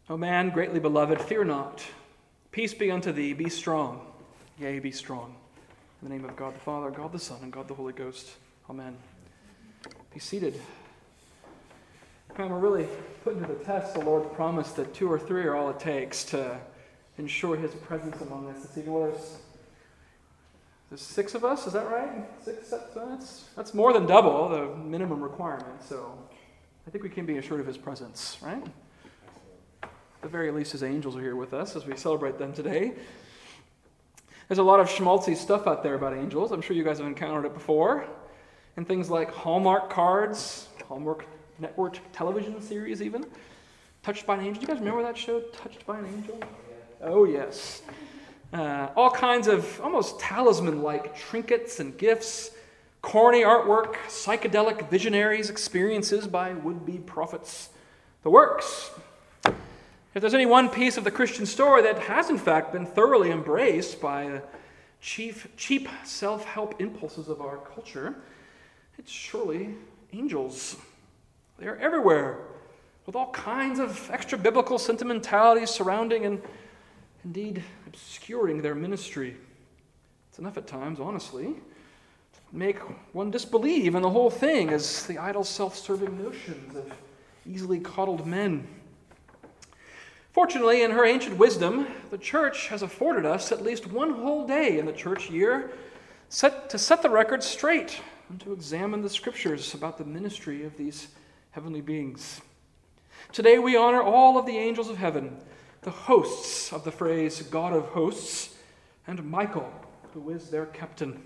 O man, greatly beloved, fear not. Peace be unto thee, be strong. Yea, be strong. In the name of God the Father, God the Son, and God the Holy Ghost. Amen. Be seated. Man, we're really putting to the test the Lord's promise that 2 or 3 are all it takes to ensure his presence among us this evening. Well, there's 6 of us, is that right? 6, that's more than double the minimum requirement, so I think we can be assured of his presence, right? At the very least, his angels are here with us as we celebrate them today. There's a lot of schmaltzy stuff out there about angels. I'm sure you guys have encountered it before. And things like Hallmark cards, Hallmark network television series even. Touched by an Angel. Do you guys remember that show, Touched by an Angel? Oh, yes. All kinds of almost talisman-like trinkets and gifts, corny artwork, psychedelic visionaries, experiences by would-be prophets. The works. If there's any one piece of the Christian story that has in fact been thoroughly embraced by the cheap self-help impulses of our culture, it's surely angels. They are everywhere, with all kinds of extra-biblical sentimentalities surrounding and indeed obscuring their ministry. It's enough at times, honestly, to make one disbelieve in the whole thing as the idle self-serving notions of easily coddled men. Fortunately, in her ancient wisdom, the Church has afforded us at least one whole day in the church year to set the record straight and to examine the Scriptures about the ministry of these heavenly beings. Today we honor all of the angels of heaven, the hosts of the phrase God of hosts, and Michael, who is their captain.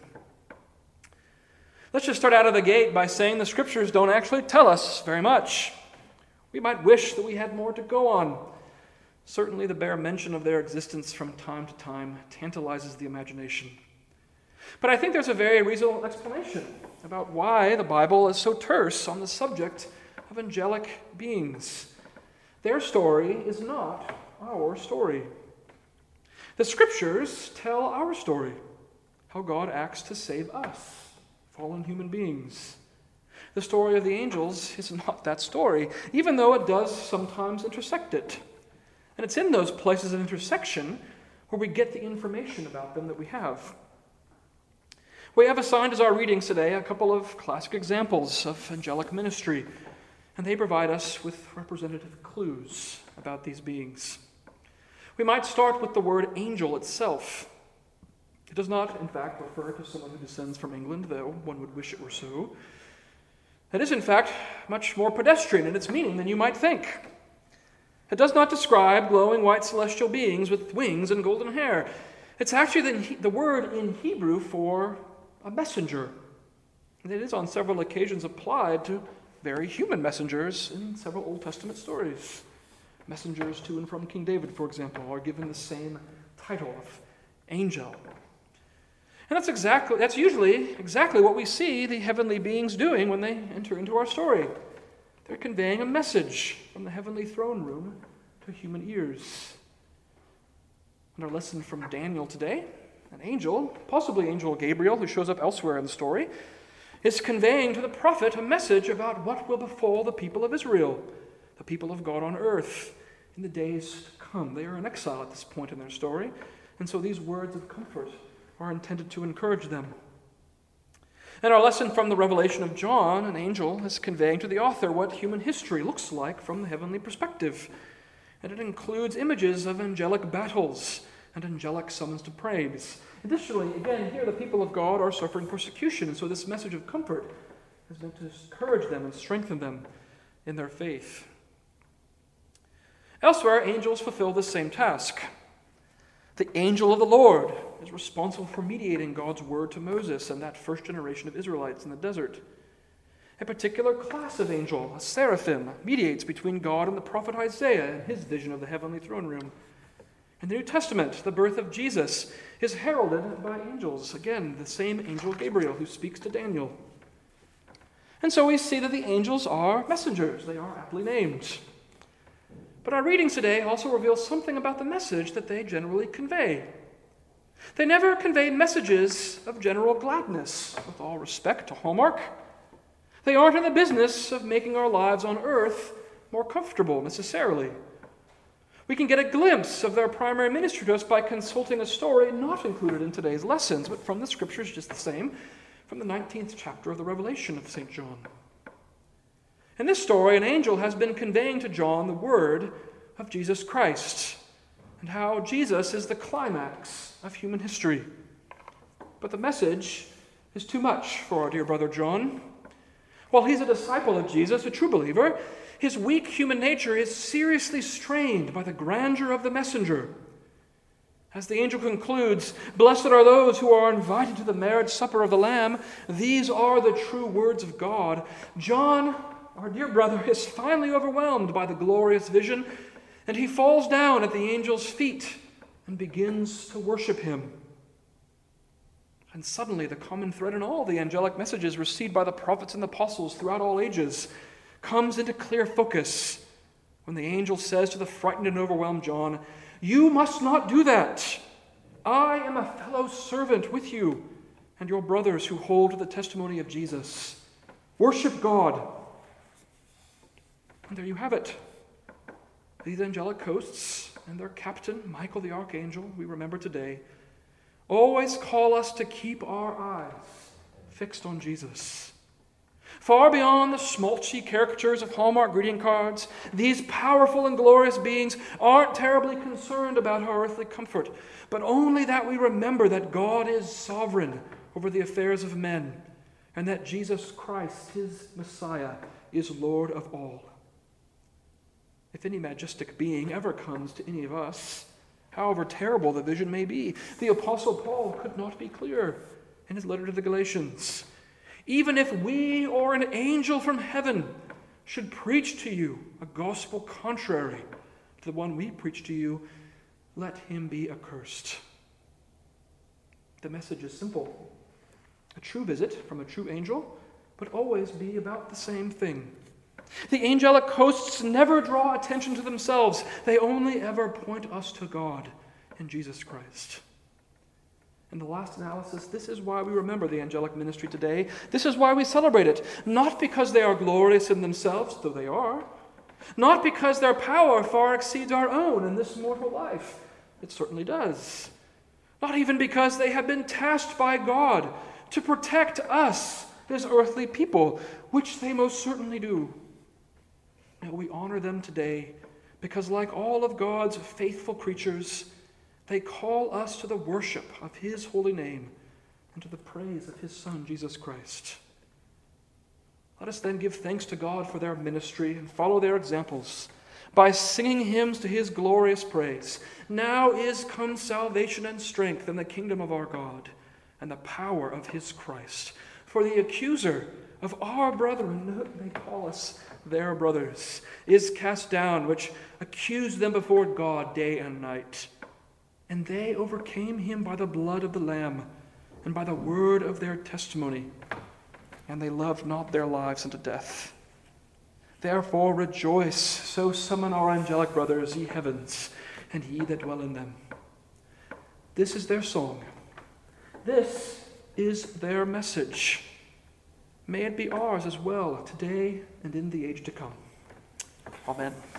Let's just start out of the gate by saying the Scriptures don't actually tell us very much. We might wish that we had more to go on. Certainly the bare mention of their existence from time to time tantalizes the imagination. But I think there's a very reasonable explanation about why the Bible is so terse on the subject of angelic beings. Their story is not our story. The Scriptures tell our story, how God acts to save us, fallen human beings. The story of the angels is not that story, even though it does sometimes intersect it. And it's in those places of intersection where we get the information about them that we have. We have assigned as our readings today a couple of classic examples of angelic ministry, and they provide us with representative clues about these beings. We might start with the word angel itself. It does not, in fact, refer to someone who descends from England, though one would wish it were so. It is, in fact, much more pedestrian in its meaning than you might think. It does not describe glowing white celestial beings with wings and golden hair. It's actually the word in Hebrew for a messenger. And it is on several occasions applied to very human messengers in several Old Testament stories. Messengers to and from King David, for example, are given the same title of angel. And that's usually exactly what we see the heavenly beings doing when they enter into our story. They're conveying a message from the heavenly throne room to human ears. And our lesson from Daniel today, an angel, possibly Angel Gabriel, who shows up elsewhere in the story, is conveying to the prophet a message about what will befall the people of Israel, the people of God on earth, in the days to come. They are in exile at this point in their story, and so these words of comfort are intended to encourage them. And our lesson from the revelation of John, an angel, is conveying to the author what human history looks like from the heavenly perspective. And it includes images of angelic battles and angelic summons to praise. Additionally, again, here the people of God are suffering persecution, and so this message of comfort is meant to encourage them and strengthen them in their faith. Elsewhere, angels fulfill the same task. The angel of the Lord is responsible for mediating God's word to Moses and that first generation of Israelites in the desert. A particular class of angel, a seraphim, mediates between God and the prophet Isaiah in his vision of the heavenly throne room. In the New Testament, the birth of Jesus is heralded by angels. Again, the same angel Gabriel who speaks to Daniel. And so we see that the angels are messengers. They are aptly named. But our readings today also reveal something about the message that they generally convey. They never convey messages of general gladness, with all respect to Hallmark. They aren't in the business of making our lives on earth more comfortable necessarily. We can get a glimpse of their primary ministry to us by consulting a story not included in today's lessons, but from the Scriptures just the same, from the 19th chapter of the Revelation of St. John. In this story, an angel has been conveying to John the word of Jesus Christ, and how Jesus is the climax of human history. But the message is too much for our dear brother John. While he's a disciple of Jesus, a true believer, his weak human nature is seriously strained by the grandeur of the messenger. As the angel concludes, "Blessed are those who are invited to the marriage supper of the Lamb. These are the true words of God." John, our dear brother, is finally overwhelmed by the glorious vision, and he falls down at the angel's feet and begins to worship him. And suddenly the common thread in all the angelic messages received by the prophets and the apostles throughout all ages comes into clear focus when the angel says to the frightened and overwhelmed John, "You must not do that. I am a fellow servant with you and your brothers who hold to the testimony of Jesus. Worship God." And there you have it. These angelic hosts and their captain, Michael the archangel, we remember today, always call us to keep our eyes fixed on Jesus. Far beyond the schmaltzy caricatures of Hallmark greeting cards, these powerful and glorious beings aren't terribly concerned about our earthly comfort, but only that we remember that God is sovereign over the affairs of men, and that Jesus Christ, his Messiah, is Lord of all. If any majestic being ever comes to any of us, however terrible the vision may be, the Apostle Paul could not be clearer in his letter to the Galatians. "Even if we or an angel from heaven should preach to you a gospel contrary to the one we preach to you, let him be accursed." The message is simple. A true visit from a true angel would always be about the same thing. The angelic hosts never draw attention to themselves. They only ever point us to God in Jesus Christ. In the last analysis, this is why we remember the angelic ministry today. This is why we celebrate it. Not because they are glorious in themselves, though they are. Not because their power far exceeds our own in this mortal life. It certainly does. Not even because they have been tasked by God to protect us, his earthly people, which they most certainly do. And we honor them today because, like all of God's faithful creatures, they call us to the worship of his holy name and to the praise of his Son, Jesus Christ. Let us then give thanks to God for their ministry and follow their examples by singing hymns to his glorious praise. Now is come salvation and strength in the kingdom of our God and the power of his Christ. For the accuser of our brethren, they call us their brothers, is cast down, which accused them before God day and night. And they overcame him by the blood of the Lamb and by the word of their testimony, and they loved not their lives unto death. Therefore rejoice, so summon our angelic brothers, ye heavens, and ye that dwell in them. This is their song. This is their message. May it be ours as well, today and in the age to come. Amen.